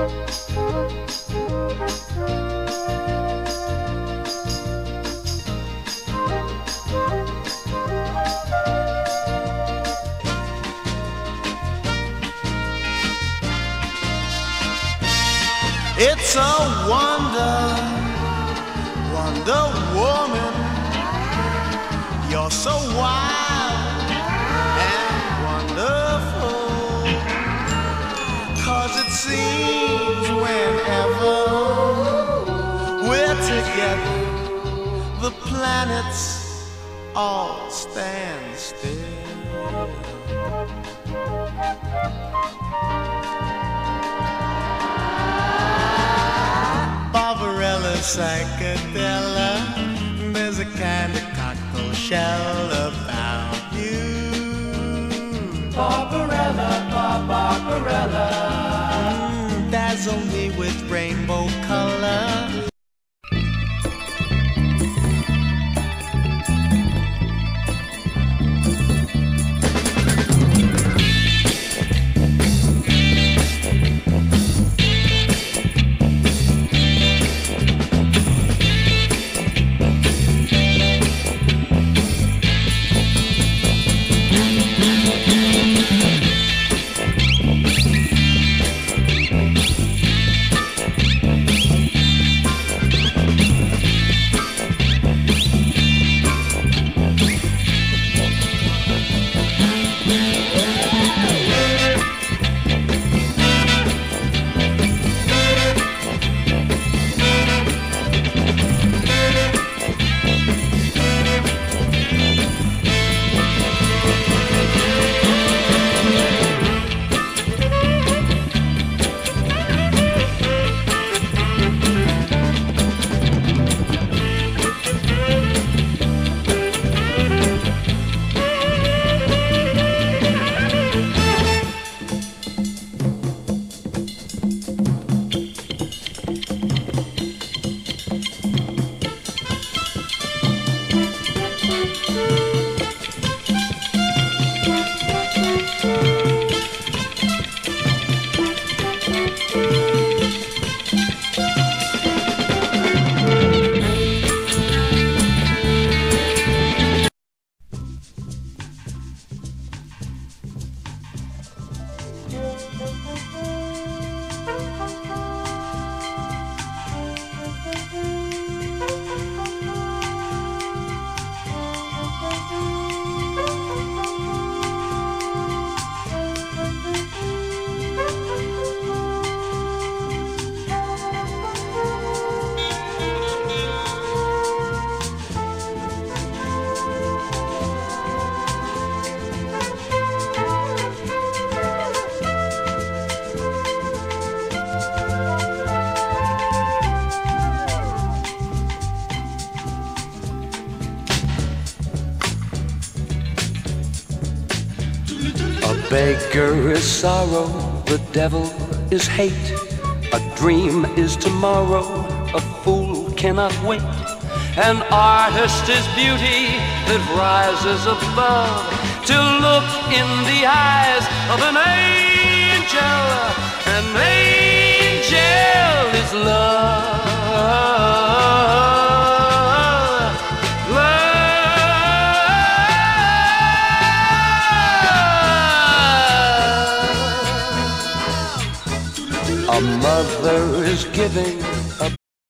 It's a wonder, Wonder Woman. You're so wild and wonderful. 'Cause it seems whenever we're together, the planets all stand still. Barbarella, psychedella, there's a kind of cocktail shell about you. Barbarella, Barbarella, dazzle me with rainbow color. Beggar is sorrow, the devil is hate. A dream is tomorrow, a fool cannot wait. An artist is beauty that rises above to look in the eyes of an angel. An angel is love. A mother is giving a